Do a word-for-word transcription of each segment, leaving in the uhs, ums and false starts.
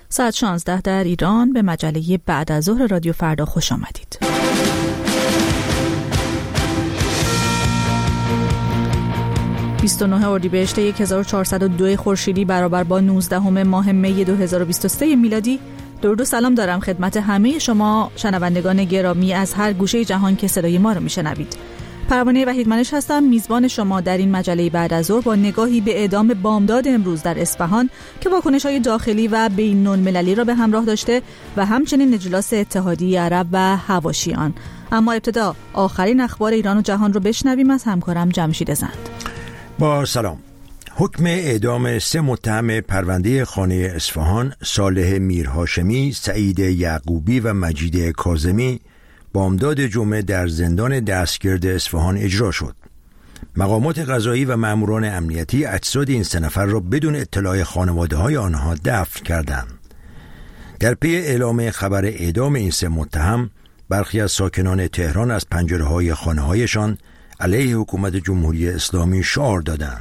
ساعت شانزده در ایران به مجله بعد از ظهر رادیو فردا خوش آمدید. بیست و نه اردیبهشت هزار و چهارصد و دو خورشیدی برابر با نوزدهم ماه می دو هزار و بیست و سه میلادی. درود و سلام دارم خدمت همه شما شنوندگان گرامی از هر گوشه جهان که صدای ما رو میشنوید. پروانه وحیدمنش هستم، میزبان شما در این مجله بعد از ظهر با نگاهی به اعدام بامداد امروز در اصفهان که واکنش‌های داخلی و بین‌المللی را به همراه داشته و همچنین اجلاس اتحادیه عرب و حواشیان. اما ابتدا آخرین اخبار ایران و جهان رو بشنویم از همکارم جمشید زند. با سلام. حکم اعدام سه متهم پرونده خانه اصفهان، صالح میرهاشمی، سعید یعقوبی و مجید کاظمی بامداد جمعه در زندان دستگرد اصفهان اجرا شد. مقامات قضایی و ماموران امنیتی اجساد این سه نفر را بدون اطلاع خانواده‌های آنها دفن کردند. در پی اعلام خبر اعدام این سه متهم، برخی از ساکنان تهران از پنجره‌های خانه‌هایشان علیه حکومت جمهوری اسلامی شعار دادند.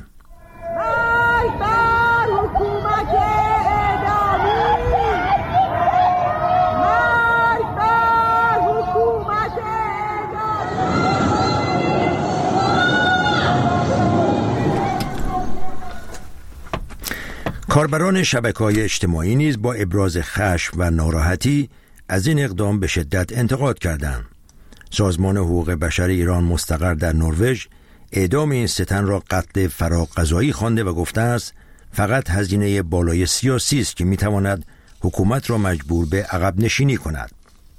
کاربران شبکه‌های اجتماعی نیز با ابراز خشم و ناراحتی از این اقدام به شدت انتقاد کردند. سازمان حقوق بشر ایران مستقر در نروژ اعدام این سه تن را قتل فراقضایی خوانده و گفته است فقط هزینه بالای سیاسی است که میتواند حکومت را مجبور به عقب نشینی کند.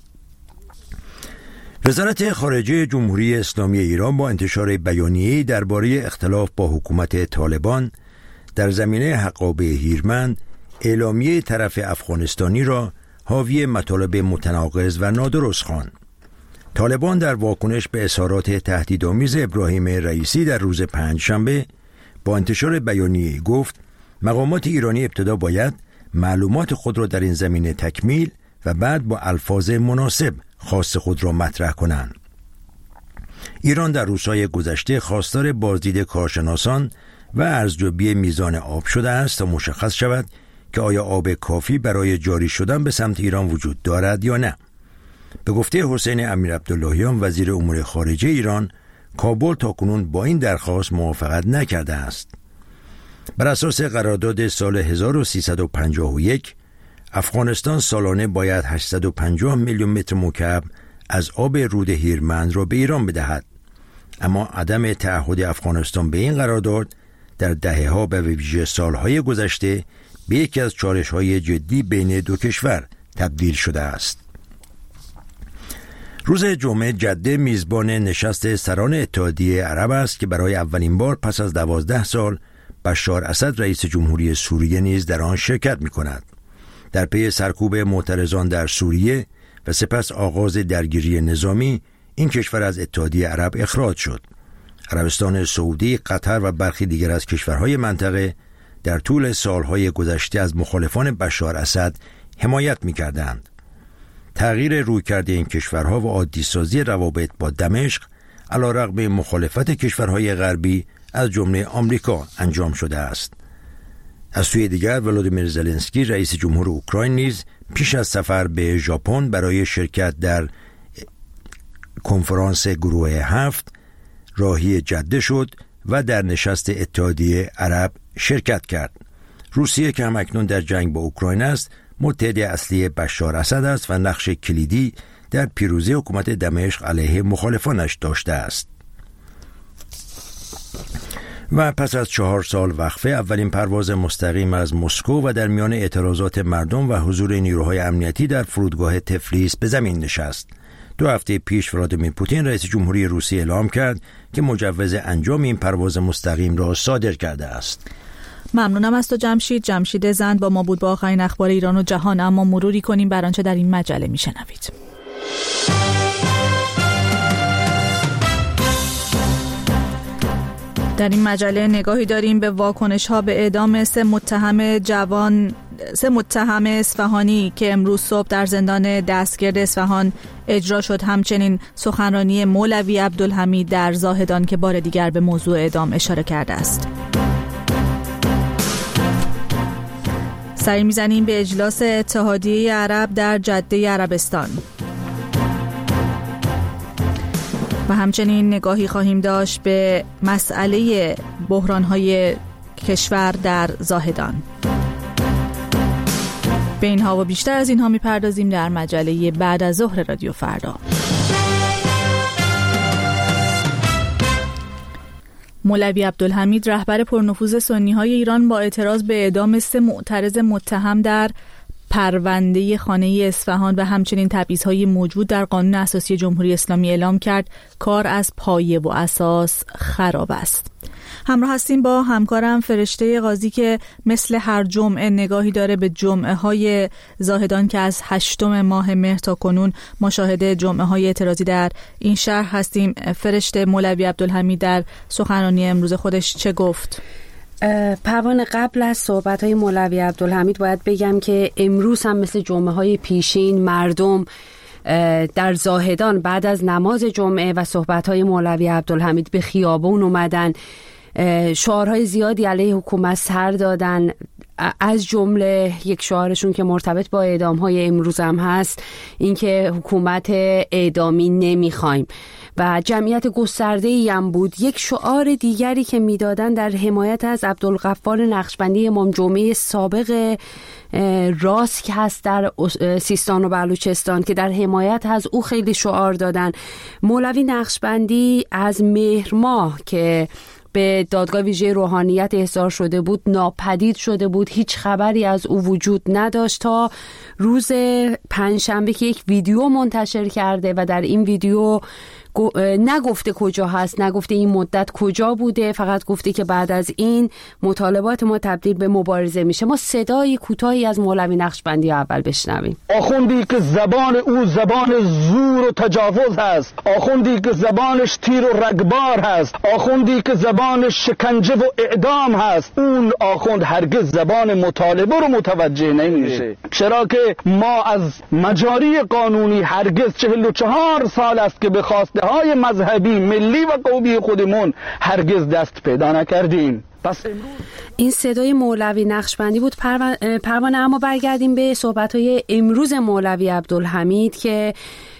وزارت خارجه جمهوری اسلامی ایران با انتشار بیانیه‌ای درباره اختلاف با حکومت طالبان در زمینه حقابه هیرمند اعلامیه طرف افغانستانی را حاوی مطالب متناقض و نادرست خواند. طالبان در واکنش به اظهارات تهدیدآمیز ابراهیم رئیسی در روز پنجشنبه با انتشار بیانیه‌ای گفت مقامات ایرانی ابتدا باید معلومات خود را در این زمینه تکمیل و بعد با الفاظ مناسب خواست خود را مطرح کنند. ایران در روزهای گذشته خواستار بازدید کارشناسان و ارزیابی میزان آب شده است تا مشخص شود که آیا آب کافی برای جاری شدن به سمت ایران وجود دارد یا نه. به گفته حسین امیرعبداللهیان وزیر امور خارجه ایران، کابل تاکنون با این درخواست موافقت نکرده است. بر اساس قرارداد سال هزار و سیصد و پنجاه و یک افغانستان سالانه باید هشتصد و پنجاه میلیون متر مکعب از آب رود هیرمند را به ایران بدهد. اما عدم تعهد افغانستان به این قرارداد در دهه‌ها و به ویژه سالهای گذشته به یکی از چالش‌های جدی بین دو کشور تبدیل شده است. روز جمعه جده میزبان نشست سران اتحادیه عرب است که برای اولین بار پس از دوازده سال بشار اسد رئیس جمهوری سوریه نیز در آن شرکت می‌کند. در پی سرکوب معترضان در سوریه و سپس آغاز درگیری نظامی این کشور از اتحادیه عرب اخراج شد. عربستان سعودی، قطر و برخی دیگر از کشورهای منطقه در طول سالهای گذشته از مخالفان بشار اسد حمایت می‌کردند. تغییر رویکرد این کشورها و عادی‌سازی روابط با دمشق علیرغم مخالفت کشورهای غربی از جمله آمریکا انجام شده است. از سوی دیگر ولادیمیر زلنسکی رئیس جمهور اوکراین نیز پیش از سفر به ژاپن برای شرکت در کنفرانس گروه هفت راهی جده شد و در نشست اتحادیه عرب شرکت کرد. روسیه که همکنون در جنگ با اوکراین است، متحد اصلی بشار اسد است و نقش کلیدی در پیروزی حکومت دمشق علیه مخالفانش داشته است. و پس از چهار سال وقفه اولین پرواز مستقیم از مسکو و در میان اعتراضات مردم و حضور نیروهای امنیتی در فرودگاه تفلیس به زمین نشست. دو هفته پیش ولادیمیر پوتین رئیس جمهوری روسیه اعلام کرد که مجوز انجام این پرواز مستقیم را صادر کرده است. ممنونم از تو جمشید. جمشید زند با ما بود با آخرین اخبار ایران و جهان. اما مروری کنیم بر آنچه در این مجله میشنوید. در این مجله نگاهی داریم به واکنش‌ها به اعدام سه متهم جوان سه متهم اصفهانی که امروز صبح در زندان دستگرد اصفهان اجرا شد. همچنین سخنرانی مولوی عبدالحمید در زاهدان که بار دیگر به موضوع اعدام اشاره کرده است. سری میزنیم به اجلاس اتحادیه عرب در جده عربستان و همچنین نگاهی خواهیم داشت به مسئله بحران‌های کشور در زاهدان. به اینها و بیشتر از اینها میپردازیم در مجله بعد از ظهر رادیو فردا. مولوی عبدالحمید رهبر پرنفوذ سنی‌های ایران با اعتراض به اعدام سه معترض متهم در پرونده خانه اصفهان و همچنین تبعیض‌های موجود در قانون اساسی جمهوری اسلامی اعلام کرد کار از پایه و اساس خراب است. همراه هستیم با همکارم فرشته قاضی که مثل هر جمعه نگاهی داره به جمعه های زاهدان که از هشتم ماه مهر تا کنون ما شاهد جمعه های اعتراضی در این شهر هستیم. فرشته، مولوی عبدالحمید در سخنرانی امروز خودش چه گفت؟ پروانه، قبل از صحبت‌های مولوی عبدالحمید باید بگم که امروز هم مثل جمعه‌های پیشین مردم در زاهدان بعد از نماز جمعه و صحبت‌های مولوی عبدالحمید به خیابون اومدن، شعارهای زیادی علیه حکومت سر دادن. از جمله یک شعارشون که مرتبط با اعدام‌های امروز هم هست اینکه حکومت اعدامی نمیخوایم و جمعیت گسترده‌ای هم بود. یک شعار دیگری که میدادن در حمایت از عبدالغفار نقشبندی امام جمعه سابق راست که هست در سیستان و بلوچستان که در حمایت از او خیلی شعار دادن. مولوی نقشبندی از مهر ماه که به دادگاه ویژه روحانیت احضار شده بود ناپدید شده بود، هیچ خبری از او وجود نداشت تا روز پنجشنبه که یک ویدیو منتشر کرده و در این ویدیو نگفته کجا هست، نگفته این مدت کجا بوده، فقط گفته که بعد از این مطالبات ما تبدیل به مبارزه میشه. ما صدای کوتاهی از مولوی نقشبندی اول بشنویم. آخوندی که زبان او زبان زور و تجاوز هست، آخوندی که زبانش تیر و رگبار هست، آخوندی که زبانش شکنجه و اعدام هست، اون آخوند هرگز زبان مطالبه رو متوجه نمیشه. چرا که ما از مجاری قانونی هرگز چهل و چهار سال است که به خواسته های مذهبی ملی و قومی خودمون هرگز دست پیدا نکردیم. پس امروز این صدای مولوی نقشبندی بود. پروانه، اما برگردیم به صحبت‌های امروز مولوی عبدالحمید که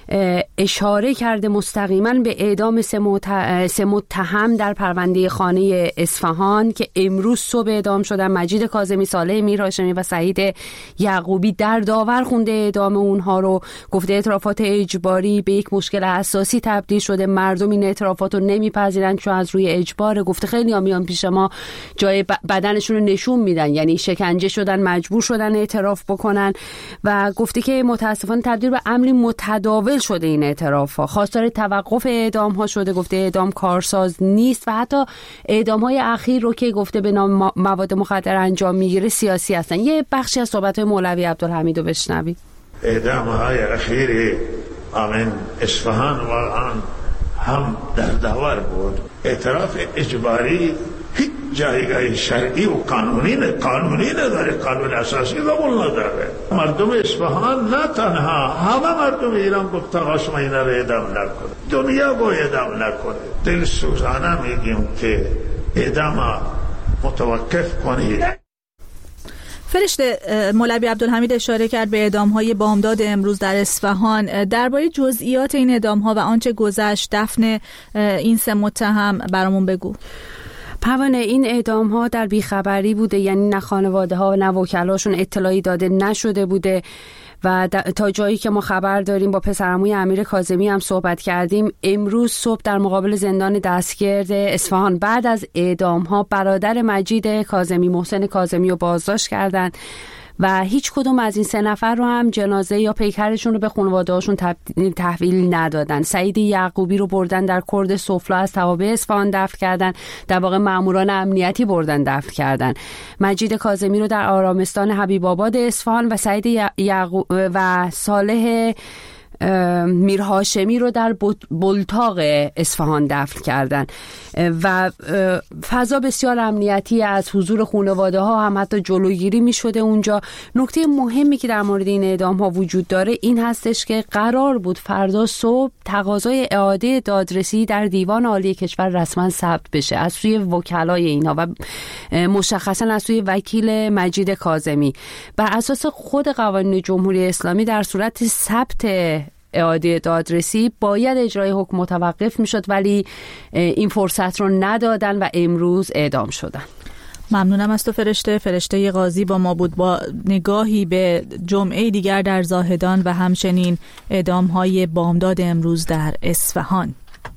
اشاره کرده مستقیما به اعدام سه متهم در پرونده خانه اصفهان که امروز صبح اعدام شدن. مجید کاظمی، صالح میرهاشمی و سعید یعقوبی در داور خونده اعدام اونها رو. گفته اعترافات اجباری به یک مشکل اساسی تبدیل شده، مردم این اعترافات رو نمیپذیرن چون از روی اجبار. گفته خیلی ها میان پیش ما جای بدنشون رو نشون میدن، یعنی شکنجه شدن، مجبور شدن اعتراف بکنن و گفته که متاسفانه تبدیل به امری متداول شده این اعتراف‌ها. خواستار توقف اعدام‌ها شده. گفته اعدام کارساز نیست و حتی اعدام‌های اخیر رو که گفته به نام مواد مخدر انجام میگیره سیاسی هستن. یه بخشی از صحبت‌های مولوی عبدالحمید رو بشنوید. اعدام‌های اخیر امین اصفهان واقعا هم در داور بود. اعتراف اجباری هیچ جایگاه شرعی و قانونی نه قانونی نداره، قانون اساسی قبول نداره. مردم اصفهان نه تنها همه مردم ایران گفت آقا شما اینا رو اعدام نکنید، دنیا باید اعدام نکنه. دل سوزانه میگیم که اعدام متوقف کنید. فرشته، مولوی عبدالحمید اشاره کرد به اعدام‌های بامداد امروز در اصفهان. درباره جزئیات این اعدام‌ها و آنچه گذشت دفن این سه متهم برامون بگو. پروانه، این اعدام ها در بیخبری بوده، یعنی نه خانواده ها و نه وکلاشون اطلاعی داده نشده بوده و تا جایی که ما خبر داریم با پسرعموی امیر کاظمی هم صحبت کردیم. امروز صبح در مقابل زندان دستگرد اصفهان بعد از اعدام ها برادر مجید کاظمی، محسن کاظمی رو بازداشت کردند و هیچ کدوم از این سه نفر رو هم جنازه یا پیکرشون رو به خانواده‌هاشون تحویل ندادن. سعید یعقوبی رو بردن در کرد سفلا از توابع اصفهان دفن کردن، در واقع ماموران امنیتی بردن دفن کردن. مجید کاظمی رو در آرامستان حبیب آباد اصفهان و سعید یعقوب و صالح میر هاشمی رو در بلتاق اصفهان دفن کردن و فضا بسیار امنیتی از حضور خانواده ها هم حتی جلوگیری می شده اونجا. نکته مهمی که در مورد این اعدام ها وجود داره این هستش که قرار بود فردا صبح تقاضای اعاده دادرسی در دیوان عالی کشور رسما ثبت بشه از سوی وکلای اینها و مشخصا از سوی وکیل مجید کاظمی. بر اساس خود قوانین جمهوری اسلامی در صورت ثبت اعاده دادرسی باید اجرای حکم متوقف میشد، ولی این فرصت رو ندادن و امروز اعدام شدن. ممنونم از تو فرشته. فرشته قاضی با ما بود با نگاهی به جمعه دیگر در زاهدان و همچنین اعدام‌های بامداد امروز در اصفهان.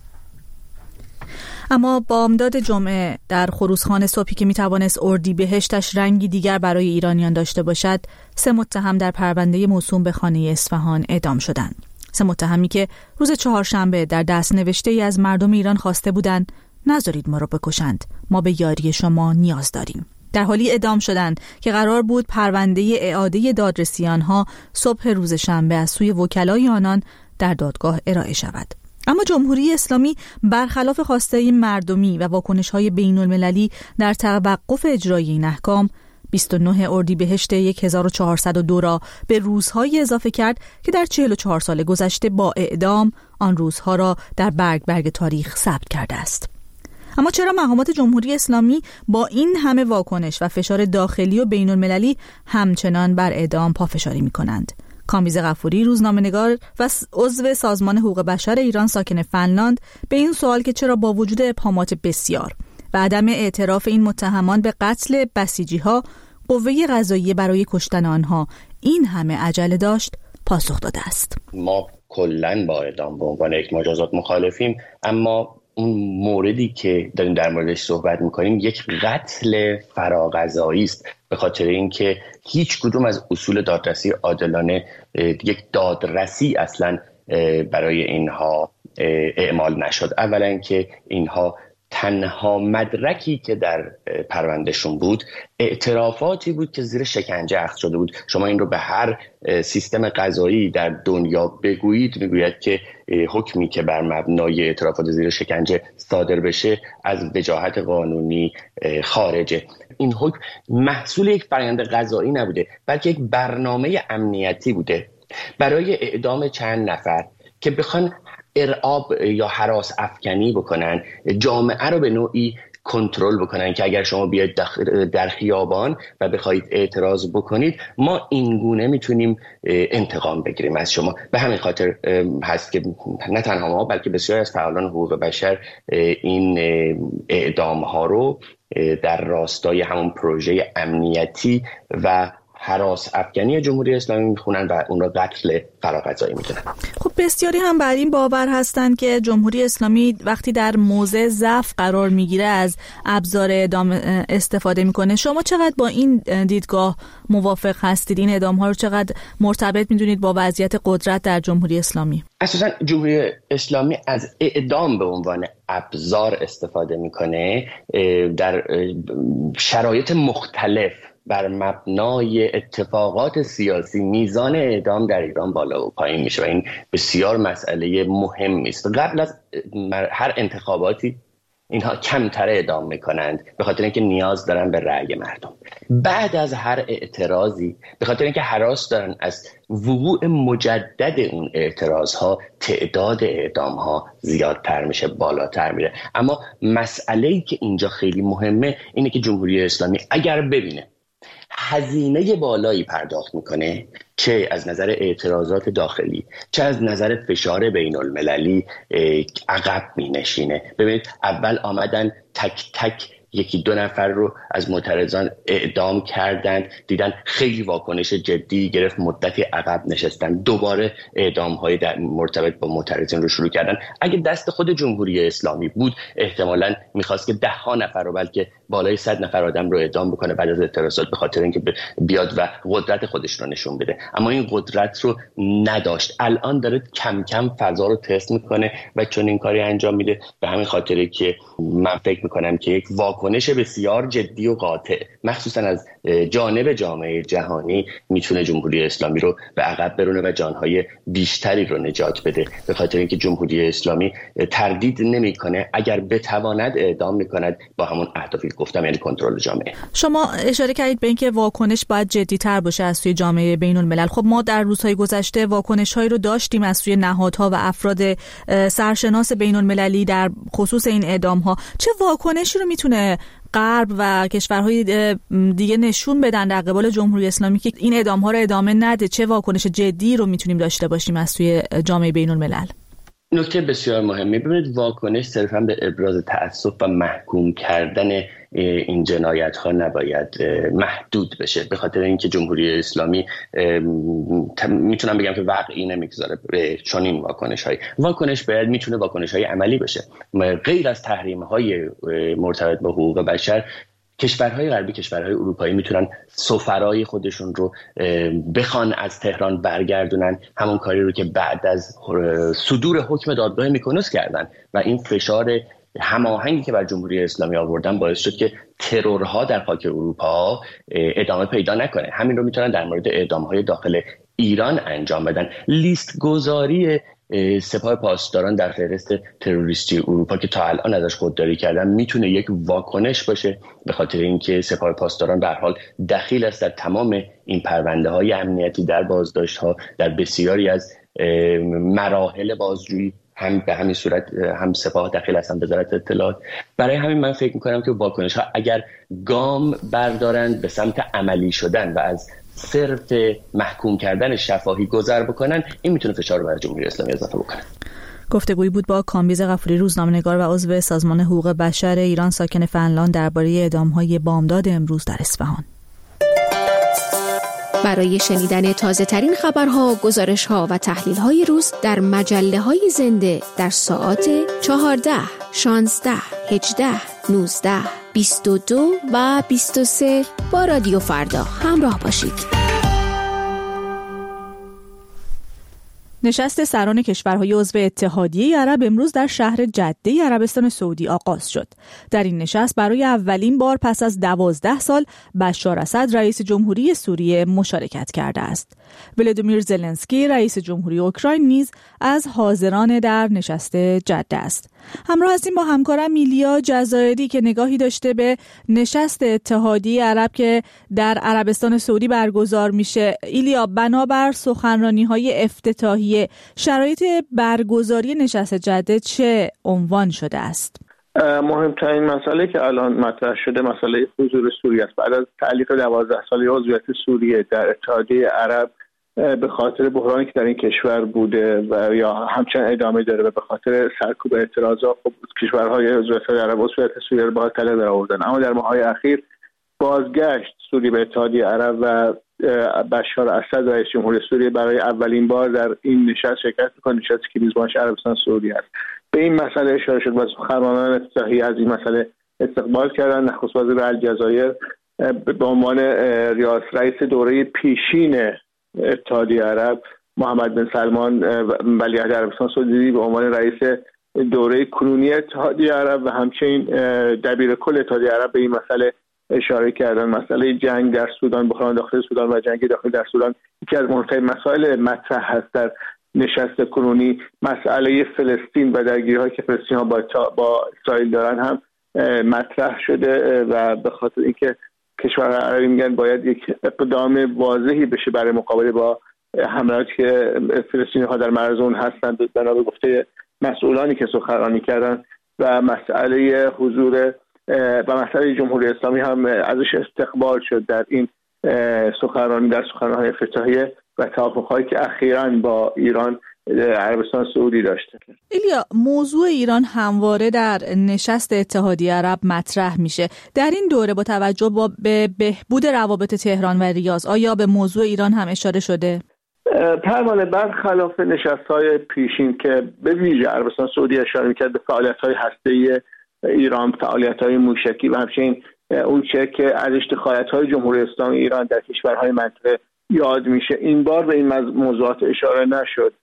اما بامداد جمعه در خروسخان صبحی که میتوانست اردیبهشتش رنگی دیگر برای ایرانیان داشته باشد، سه متهم در پرونده موسوم به خانه اصفهان اعدام شدند. سه متهمی که روز چهارشنبه در دست نوشته ای از مردم ایران خواسته بودند نذارید ما را بکشند، ما به یاری شما نیاز داریم، در حالی اعدام شدند که قرار بود پرونده اعاده دادرسی آنها صبح روز شنبه از سوی وکلای آنان در دادگاه ارائه شود. اما جمهوری اسلامی برخلاف خواسته مردمی و واکنش‌های بین‌المللی در توقف اجرای این احکام بیست و نه اردیبهشت هزار و چهارصد و دو را به روزهای اضافه کرد که در چهل و چهار سال گذشته با اعدام آن روزها را در برگ برگ تاریخ ثبت کرده است. اما چرا مقامات جمهوری اسلامی با این همه واکنش و فشار داخلی و بین‌المللی همچنان بر اعدام پافشاری می‌کنند؟ کامبیز غفوری، روزنامه‌نگار و عضو سازمان حقوق بشر ایران ساکن فنلاند، به این سوال که چرا با وجود ابهامات بسیار و عدم اعتراف این متهمان به قتل بسیجی‌ها قوه قضاییه برای کشتن آنها این همه عجله داشت، پاسخ داده است. ما کلاً با اعدام به عنوان یک مجازات مخالفیم، اما اون موردی که داریم در موردش صحبت میکنیم یک قتل فراغذایی است، به خاطر اینکه هیچ کدوم از اصول دادرسی عادلانه یک دادرسی اصلا برای اینها اعمال نشد. اولا که اینها تنها مدرکی که در پروندهشون بود اعترافاتی بود که زیر شکنجه اخذ شده بود. شما این رو به هر سیستم قضایی در دنیا بگویید، میگوید که حکمی که بر مبنای اعترافات زیر شکنجه صادر بشه از وجاهت قانونی خارجه. این حکم محصول یک فرآیند قضایی نبوده، بلکه یک برنامه امنیتی بوده برای اعدام چند نفر که بخوان ارعاب یا هراس افکنی بکنن، جامعه رو به نوعی کنترل بکنن که اگر شما بیاید در خیابان و بخواید اعتراض بکنید ما اینگونه میتونیم انتقام بگیریم از شما. به همین خاطر هست که نه تنها ما بلکه بسیار از فعالان حقوق بشر این اعدام ها رو در راستای همون پروژه امنیتی و هراس افغانی جمهوری اسلامی میخونن و اون را قتل فراغذایی میدونن. خب بسیاری هم بر این باور هستند که جمهوری اسلامی وقتی در موضع ضعف قرار میگیره از ابزار اعدام استفاده میکنه. شما چقدر با این دیدگاه موافق هستید؟ این اعدام ها رو چقدر مرتبط میدونید با وضعیت قدرت در جمهوری اسلامی؟ اساساً جمهوری اسلامی از اعدام به عنوان ابزار استفاده میکنه در شرایط مختلف بر مبنای اتفاقات سیاسی. میزان اعدام در ایران بالا و پایین میشه و این بسیار مسئله مهمی است. قبل از هر انتخاباتی اینها کمتر اعدام میکنند به خاطر اینکه نیاز دارن به رأی مردم. بعد از هر اعتراضی به خاطر اینکه هراس دارن از وقوع مجدد اون اعتراض ها، تعداد اعدام ها زیادتر میشه، بالاتر میره. اما مسئله‌ای که اینجا خیلی مهمه اینه که جمهوری اسلامی اگر ببینه هزینه بالایی پرداخت میکنه، چه از نظر اعتراضات داخلی چه از نظر فشار بین المللی، عقب مینشینه. ببینید اول آمدن تک تک یکی دو نفر رو از معترضان اعدام کردند، دیدن خیلی واکنش جدی گرفت، مدتی عقب نشستن، دوباره اعدام های در مرتبط با معترضین رو شروع کردن. اگه دست خود جمهوری اسلامی بود احتمالاً میخواست که ده ها نفر رو بلکه بالای صد نفر آدم رو اعدام بکنه بعد از اعتراضات، به خاطر اینکه بیاد و قدرت خودش رو نشون بده. اما این قدرت رو نداشت. الان داره کم کم فضا رو تست میکنه و چون این کاری انجام میده به همین خاطره که من فکر میکنم که یک واکنش بسیار جدی و قاطع مخصوصا از جانب جامعه جهانی میتونه جمهوری اسلامی رو به عقب برونه و جانهای بیشتری رو نجات بده، به خاطر اینکه جمهوری اسلامی تردید نمیکنه اگر بتواند اعدام میکند با همون اهدافی که گفتم، یعنی کنترل جامعه. شما اشاره کردید به اینکه واکنش باید جدی‌تر باشه از سوی جامعه بین‌الملل. خب ما در روزهای گذشته واکنش‌هایی رو داشتیم از سوی نهادها و افراد سرشناس بین‌المللی در خصوص این اعدام‌ها. چه واکنشی رو میتونه غرب و کشورهای دیگه نشون بدن در قبال جمهوری اسلامی که این اعدام‌ها رو ادامه نده؟ چه واکنش جدی رو میتونیم داشته باشیم از سوی جامعه بین‌الملل؟ نکته بسیار مهمی، ببینید واکنش صرفاً به ابراز تأسف و محکوم کردن این جنایت ها نباید محدود بشه، به خاطر اینکه جمهوری اسلامی میتونم بگم که وقعی نمیگذاره به چنین واکنش های واکنش باید میتونه واکنش های عملی بشه. غیر از تحریم های مرتبط با حقوق بشر، کشورهای غربی، کشورهای اروپایی میتونن سفرای خودشون رو بخوان از تهران برگردونن، همون کاری رو که بعد از صدور حکم دادگاه میکونوس کردن و این فشار هماهنگی که بر جمهوری اسلامی آوردن باعث شد که ترورها در خاک اروپا ادامه پیدا نکنه. همین رو میتونن در مورد اعدام‌های داخل ایران انجام بدن. لیست گذاری سپاه پاسداران در فهرست تروریستی اروپا که تا الان ازش خودداری کردن میتونه یک واکنش باشه، به خاطر اینکه سپاه پاسداران به هر حال دخیل است در تمام این پرونده های امنیتی، در بازداشت ها، در بسیاری از مراحل بازجویی، هم به همین صورت هم سپاه دخیل هستن وزارت اطلاعات. برای همین من فکر میکنم که واکنش ها اگر گام بردارند به سمت عملی شدن و از صرف محکوم کردن شفاهی گذر بکنن، این میتونه فشار رو بر جمهوری اسلامی اضافه بکنه. گفتگویی بود با کامبیز غفوری، روزنامه‌نگار و عضو سازمان حقوق بشر ایران ساکن فنلاند، درباره اعدام‌های بامداد امروز در اصفهان. برای شنیدن تازه ترین خبرها، گزارش‌ها و تحلیل‌های روز در مجله‌های زنده در ساعات چهارده، شانزده، هجده، نوزده، بیست و دو و بیست و سه با رادیو فردا همراه باشید. نشست سران کشورهای عضو اتحادیه عرب امروز در شهر جده عربستان سعودی آغاز شد. در این نشست برای اولین بار پس از دوازده سال بشار اسد رئیس جمهوری سوریه مشارکت کرده است. ولادیمیر زلنسکی رئیس جمهوری اوکراین نیز از حاضران در نشست جده است. همراه هستیم با همکارم ایلیا جزایری که نگاهی داشته به نشست اتحادیه عرب که در عربستان سعودی برگزار میشه. ایلیا، بنابر سخنرانی‌های افتتاحیه شرایط برگزاری نشست جده چه عنوان شده است؟ مهمترین مسئله که الان مطرح شده مسئله حضور سوریه است. بعد از تعلیق دوازده ساله عضویت سوریه در اتحادیه عرب به خاطر بحرانی که در این کشور بوده و یا همچنان ادامه داره و به خاطر سرکوب اعتراضات، خب کشورهای عضو اتحادیه عرب عضویت سوریه رو با تله در آوردن. اما در ماه‌های اخیر بازگشت سوریه به اتحادیه عرب و بشار اسد رئیس جمهوری سوریه برای اولین بار در این نشست شرکت می‌کنه، نشستی که میزبانش عربستان سعودی است. به این مسئله اشاره شد و سخنرانان افتتاحیه از این مسئله استقبال کردن. نخست وزیر الجزایر به عنوان رئیس دوره پیشین اتحادیه عرب، محمد بن سلمان ولیعهد عربستان سعودی به عنوان رئیس دوره کنونی اتحادیه عرب و همچنین دبیر کل اتحادیه عرب به این مسئله اشاره کردن. مسئله جنگ در سودان، بحران داخل سودان و جنگ داخل در سودان یکی از مهمترین مسائل مطرح هست در نشست کنونی. مسئله فلسطین و درگیری‌هایی که فلسطینی‌ها با با اسرائیل دارن هم مطرح شده و به خاطر اینکه کشورهای عربی میگن باید یک اقدام واضحی بشه برای مقابله با حملاتی که فلسطینی‌ها در معرض اون هستند، بنا به گفته مسئولانی که سخنرانی کردن. و مسئله حضور و مسئله جمهوری اسلامی هم ازش استقبال شد در این سخنرانی، در سخنرانی‌های افتتاحیه و توافق‌هایی که اخیراً با ایران عربستان سعودی داشته. ایلیا، موضوع ایران همواره در نشست اتحادیه عرب مطرح میشه. در این دوره با توجه با به بهبود روابط تهران و ریاض، آیا به موضوع ایران هم اشاره شده؟ پروانه، برخلاف نشست‌های پیشین که به ویژه عربستان سعودی اشاره می‌کرد به فعالیت‌های هسته‌ای ایران، فعالیت‌های موشکی و همچنین اون چه که از اشتغالات‌های جمهوری اسلامی ایران در کشورهای منطقه یاد میشه، این بار به این موضوعات اشاره نشد.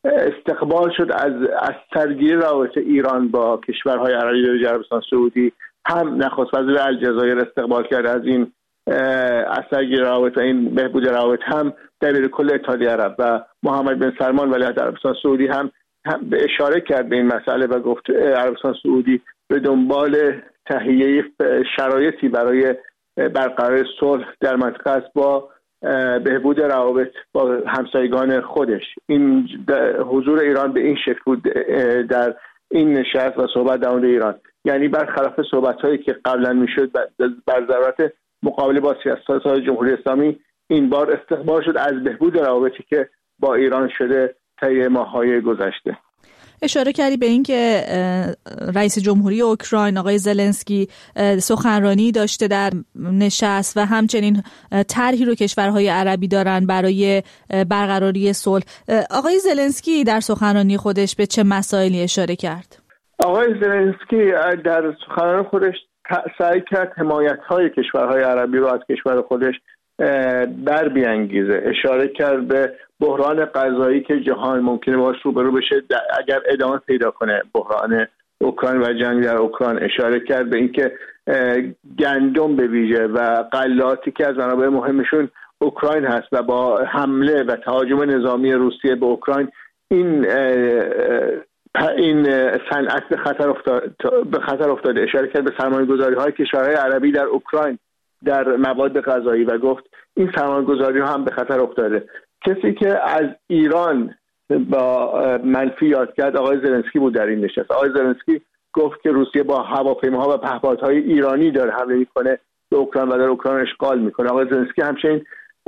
استقبال شد از از سرگیری روابط ایران با کشورهای عربی در عربستان سعودی. هم نخست وزیر الجزایر استقبال کرد از این اثرگیری روابط و این بهبود روابط هم دبیر کل اتحادیه عرب و محمد بن سلمان ولیعهد عربستان سعودی هم, هم به اشاره کرد به این مسئله و گفت عربستان سعودی به دنبال تهیه شرایطی برای برقراری صلح در منطقه است با بهبود روابط با همسایگان خودش. این حضور ایران به این شکل بود در این نشست و صحبت در مورد ایران، یعنی برخلاف صحبت‌هایی که قبلا میشد بر ضرورت مقابله با سیاست‌های جمهوری اسلامی، این بار استقبال شد از بهبود روابطی که با ایران شده طی ماه‌های گذشته. اشاره کردی به این که رئیس جمهوری اوکراین آقای زلنسکی سخنرانی داشته در نشست و همچنین طرحی رو کشورهای عربی دارن برای برقراری صلح. آقای زلنسکی در سخنرانی خودش به چه مسائلی اشاره کرد؟ آقای زلنسکی در سخنرانی خودش سعی کرد حمایت‌های کشورهای عربی رو از کشور خودش بر بیانگیزه. اشاره کرد به بحران غذایی که جهان ممکنه باهاش روبرو بشه اگر ادامه پیدا کنه بحران اوکراین و جنگ در اوکراین. اشاره کرد به اینکه گندم به ویژه و غلاتی که از منابع مهمشون اوکراین هست و با حمله و تهاجم نظامی روسیه به اوکراین این این صنعت به خطر افتاده به خطر افتاده. اشاره کرد به سرمایه‌گذاری‌های کشورهای عربی در اوکراین در مواد غذایی و گفت این سرمایه‌گذاری‌ها هم به خطر افتاده. کسی که از ایران با منفی یاد کرد آقای زلنسکی بود در این نشست. آقای زلنسکی گفت که روسیه با هواپیماها و پهپادهای ایرانی داره حمله میکنه به اوکراین و در اوکراین اشغال میکنه. آقای زلنسکی همچنین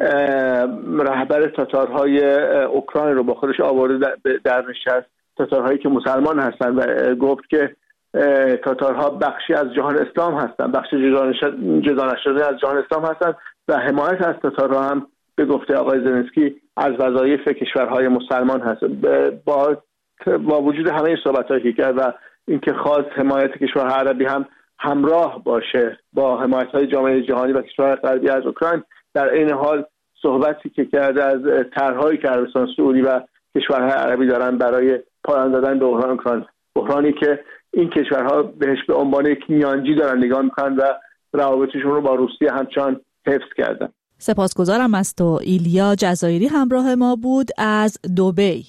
رهبر تاتارهای اوکراین رو با خودش آورده در نشست، تاتارهایی که مسلمان هستند، و گفت که تاتارها بخشی از جهان اسلام هستند، بخشی جدا نشده از جهان اسلام هستند و حمایت از تاتارها هم به گفته آقای زلنسکی از وظایف کشورهای مسلمان هست. با با وجود همه این صحبت‌هایی که کرد و اینکه خواست حمایت کشورهای عربی هم همراه باشه با حمایت‌های جامعه جهانی و کشورهای غربی از اوکراین، در عین حال صحبتی که کرده از طرح‌هایی که عربستان سعودی و کشورهای عربی دارن برای پایان دادن به بحران اوکراین، بحرانی که این کشورها بهش به عنوان یک میانجی دارن نگاه میکنن و روابطشون رو با روسیه همچنان حفظ کردن. سپاسگزارم از تو. ایلیا جزایری همراه ما بود از دبی.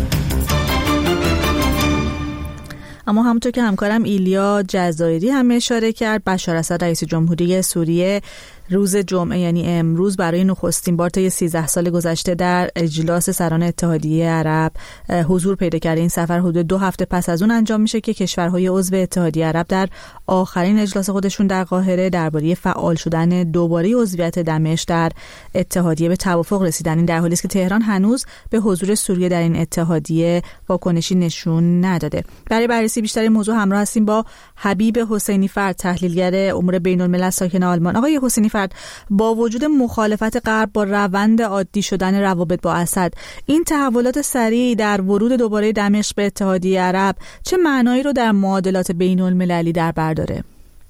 اما همونطور که همکارم ایلیا جزایری هم اشاره کرد، بشار اسد رئیس جمهوری سوریه روز جمعه یعنی امروز برای نخستین بار طی سیزده سال گذشته در اجلاس سران اتحادیه عرب حضور پیدا کرده. این سفر حدود دو هفته پس از اون انجام میشه که کشورهای عضو اتحادیه عرب در آخرین اجلاس خودشون در قاهره درباره فعال شدن دوباره عضویت دمشق در اتحادیه به توافق رسیدن. این در حالی است که تهران هنوز به حضور سوریه در این اتحادیه واکنشی نشون نداده. برای بررسی بیشتر موضوع همراه هستیم با حبیب حسینی فرد، تحلیلگر امور بین‌الملل ساکن آلمان. آقای حسینی فرد، با وجود مخالفت غرب با روند عادی شدن روابط با اسد، این تحولات سریع در ورود دوباره دمشق به اتحادیه عرب چه معنایی رو در معادلات بین‌المللی در بر داره؟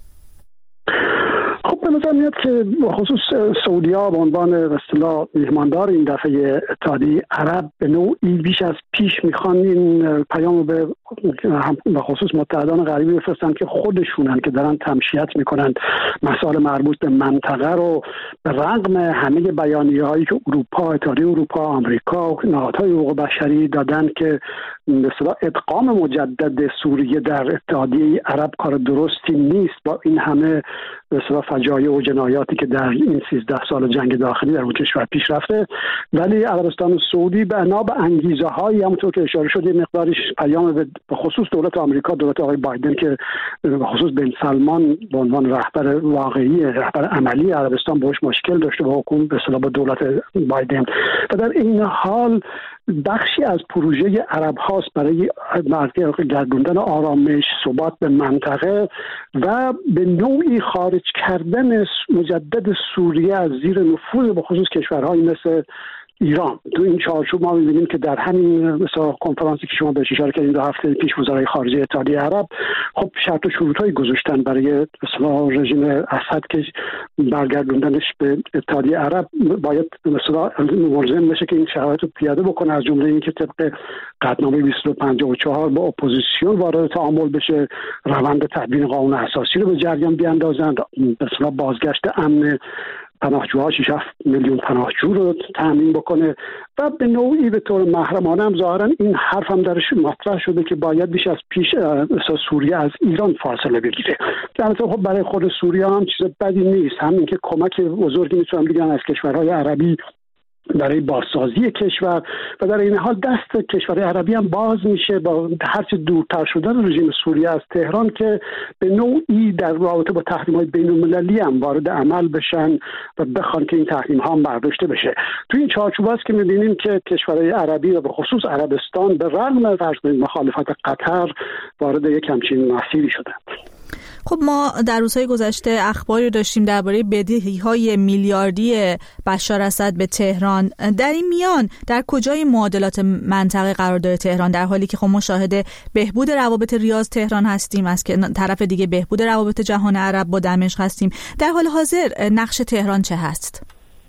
خب به نظر میاد که خصوص سعودی‌ها به عنوان به اصطلاح میهماندار این دفعه اتحادیه عرب به نوعی بیش از پیش میخوان این پیام رو به به خصوص متحدان غربی بفرستن که خودشونن که دارن تمشیت میکنن مسائل مربوط به منطقه رو، به رغم همه بیانیه‌هایی که اروپا، اتحادیه اروپا، آمریکا و نهادهای حقوق بشری دادن که به اصطلاح ادغام مجدد سوریه در اتحادیه عرب کار درستی نیست، با این همه به اصطلاح فجایع و جنایاتی که در این سیزده سال جنگ داخلی در اون کشور پیش رفته. ولی عربستان سعودی به بنا به انگیزه‌هایی همونطور که اشاره شد یه مقدارش پیام به خصوص دولت آمریکا، دولت آقای بایدن که به خصوص بن سلمان به عنوان رهبر واقعی، رهبر عملی عربستان باش مشکل داشته با حکومت به اصطلاح با دولت بایدن، و در این حال بخشی از پروژه عرب هاست برای گردوندن آرامش، ثبات به منطقه و به نوعی خارج کردن مجدد سوریه از زیر نفوذ به خصوص کشورهایی مثل ایران. تو این چارچوب ما می‌بینیم که در همین مثلا کنفرانسی که شما بهش اشاره کردید دو هفته پیش وزرای خارجه اتحادیه عرب خب شرط و شروطایی گذاشتن برای مثلا رژیم اسد که برگردوندنش به اتحادیه عرب باید مثلا ملزم بشه که این شرایط رو پیاده بکنه، از جمله اینکه طبق قطعنامه بیست و پنجاه و چهار با اپوزیسیون وارد تعامل بشه، روند تدوین قانون اساسی رو به جریان بیاندازند، مثلا بازگشت امن پناهجوها شش هفت میلیون پناهجو رو تامین بکنه و به نوعی به طور محرمانه هم ظاهرا این حرف هم درش مطرح شده که باید بیش از پیش سوریه از ایران فاصله بگیره. البته خب برای خود سوریه هم چیز بدی نیست، همین که کمک بزرگی میتونن بگیرن از کشورهای عربی برای بازسازی کشور و در این حال دست کشورهای عربی هم باز میشه با هرچه دورتر شدن رژیم سوریه از تهران که به نوعی در رابطه با تحریم‌های بین‌المللی هم وارد عمل بشن و بخوان که این تحریم‌ها هم برداشته بشه. تو این چارچوب است که می‌بینیم که کشورهای عربی و به خصوص عربستان به رغم فرض مخالفت قطر وارد یک همچین مسیری شدند. خب ما در روزهای گذشته اخباری داشتیم درباره بدهی‌های میلیاردی بشار اسد به تهران. در این میان در کجای معادلات منطقه قرار داره تهران، در حالی که خب ما شاهد بهبود روابط ریاض تهران هستیم، از که طرف دیگه بهبود روابط جهان عرب با دمشق هستیم. در حال حاضر نقش تهران چه هست؟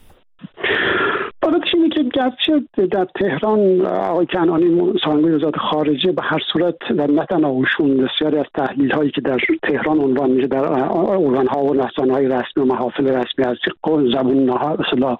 واقعیتش اینه که گرچه در تهران آقای کنعانی سخنگوی وزارت خارجه به هر صورت در نه تنها ایشون بسیاری از تحلیل هایی که در تهران عنوان میشه در عنوان ها و رسانه های رسمی و محافل رسمی از زبون ها مثلا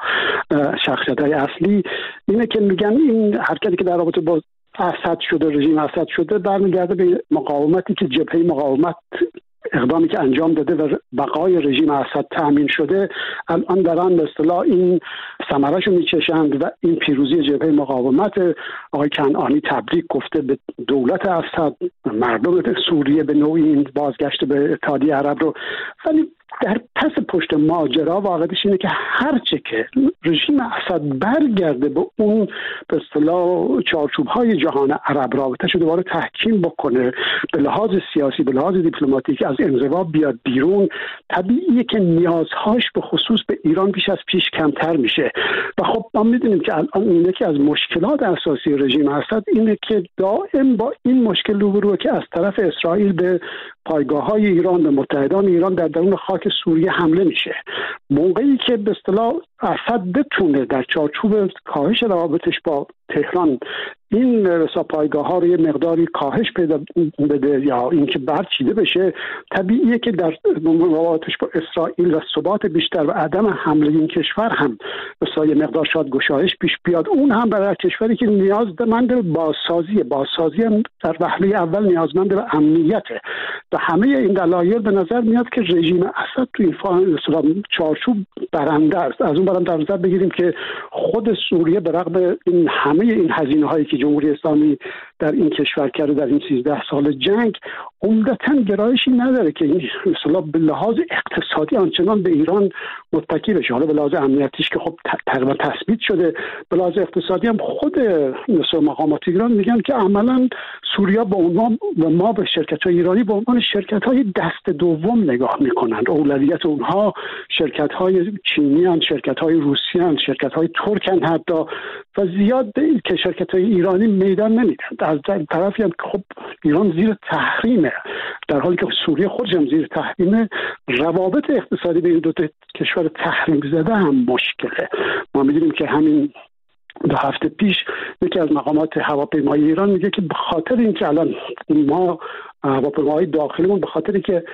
شخصیت های اصلی اینه که میگن این حرکتی که در رابطه با اسد شده، رژیم اسد شده، برمیگرده به مقاومتی که جبهه مقاومت اقدامی که انجام داده و بقای رژیم اسد تأمین شده الان دارن به اصطلاح این ثمره‌شو میچشند و این پیروزی جبهه مقاومت. آقای کنعانی تبریک گفته به دولت اسد، مردم سوریه به نوعی این بازگشت به اتحادیه عرب رو، ولی در پس پشت ماجرا واقعیتش اینه که هرچه که رژیم اسد برگرده به اون به اصطلاح چارچوب‌های جهان عرب رابطه‌شو دوباره تحکیم بکنه، به لحاظ سیاسی به لحاظ دیپلماتیک از انزوا بیاد بیرون، طبیعیه که نیازهاش به خصوص به ایران بیش از پیش کمتر میشه. و خب ما می‌دونیم که الان اینه که از مشکلات اساسی رژیم اسد اینه که دائم با این مشکل روبروه که از طرف اسرائیل به پایگاه‌های ایران، به متحدان ایران در درون خاک سوریه حمله میشه. موقعی که به اصطلاح اسد بتونه در چارچوب کاهش روابطش با تهران این رسا پایگاه ها رو یه مقداری کاهش پیدا بده یا اینکه برچیده بشه، طبیعیه که در روابطش با اسرائیل و ثبات بیشتر و عدم حمله این کشور هم رسا یه مقدار شاید گشایش پیش بیاد. اون هم برای کشوری که نیازمند به بازسازی بازسازی هم در وهله اول نیازمند به امنیته و همه این دلایل به نظر میاد که رژیم اسد تو این فاصله چارچوب برنده است. از اون برم در نظر بگیریم که خود سوریه به رغم این همه این هزینه هایی که جمهوری اسلامی در این کشور کرده در این سیزده سال جنگ، عمدتاً گرایشی نداره که این مثلا به لحاظ اقتصادی آنچنان به ایران متکی بشه. حالا به لحاظ امنیتیش که خب تقریبا تثبیت شده، به لحاظ اقتصادی هم خود مثلا مقامات ایران میگن که عملاً سوریه با عنوان و ما به شرکت‌های ایرانی به عنوان شرکت‌های دست دوم نگاه می‌کنند. اولویت اونها شرکت‌های چینی ان، شرکت‌های روسی ان، شرکت‌های ترک ان حتی، و زیاد که شرکت‌های ایرانی میدان نمیدن. از طرفی هم خب ایران زیر تحریمه، در حالی که سوریه خودش هم زیر تحریمه. روابط اقتصادی بین دو تا کشور تحریم زده هم مشکله. ما می‌دونیم که همین دو هفته پیش یکی از مقامات هواپیمایی ایران میگه که به خاطر اینکه الان ما هواپیماهای داخلیمون به خاطر اینکه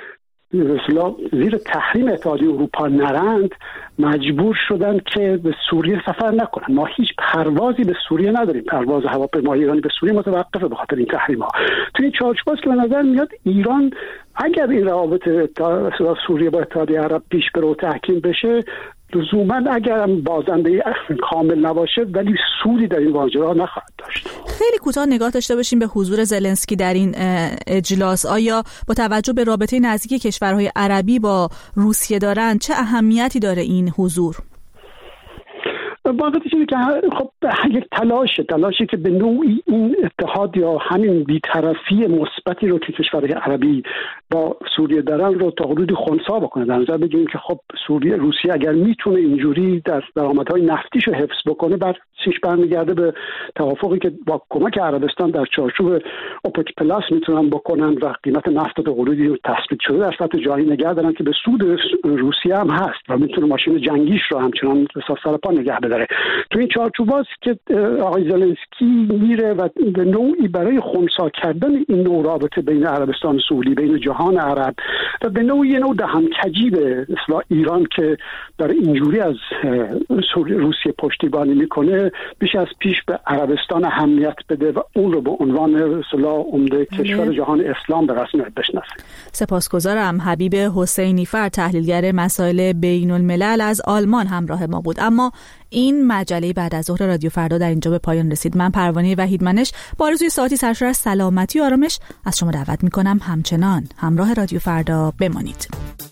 مثلا زیر تحریم اتحادیه اروپا نرند مجبور شدن که به سوریه سفر نکنن. ما هیچ پروازی به سوریه نداریم، پرواز هواپیمای ایرانی به سوریه متوقفه به خاطر این تحریم ها. تو این چارچوب است که به نظر میاد ایران اگر این روابط سوریه با اتحادیه عرب پیش بره و تحکیم بشه، لزوما اگر بازنده کامل نباشه ولی سودی در این ماجرا نخواهد داشت. خیلی کوتاه نگاه داشته باشیم به حضور زلنسکی در این اجلاس. آیا با توجه به رابطه نزدیک کشورهای عربی با روسیه دارند چه اهمیتی داره این حضور؟ واقعیتش اینه که خب یک تلاشه تلاشی که به نوعی این اتحاد یا همین بی‌طرفی مثبتی رو که کشورهای عربی با سوریه دارن رو تا حدودی خنثی بکنه. در نظر بگیریم که خب سوریه روسیه اگر میتونه اینجوری در درآمدهای نفتیش رو حفظ بکنه، بعد سیش برمیگرده به توافقی که با کمک عربستان در چارچوب اوپک پلاس میتونن بکنن و قیمت نفت تا حدودی تثبیت شده در سطح جهانی نگه دارن که به سود روسیه هم هست و میتونه ماشین جنگیش رو همچنان سر پا نگه بداره. تو این چارچوب است که آقای زلنسکی میره و به نوعی برای خنثی کردن این نوع رابطه بین عربستان و سعودی، بین جهان جهان عرب و به نوعی نوع دهنکجی به اصطلاح ایران که در اینجوری از روسیه پشتیبانی میکنه بیش از پیش به عربستان اهمیت بده و اون رو به عنوان اصطلاح عمده کشور جهان اسلام به رسمیت بشناسه. سپاسگزارم. حبیب حسینیفر، تحلیلگر مسائل بین الملل از آلمان همراه ما بود. اما این مجله بعد از ظهر رادیو فردا در اینجا به پایان رسید. من پروانه وحیدمنش با آرزوی ساعتی سرشار از سلامتی و آرامش از شما دعوت میکنم همچنان همراه رادیو فردا بمانید.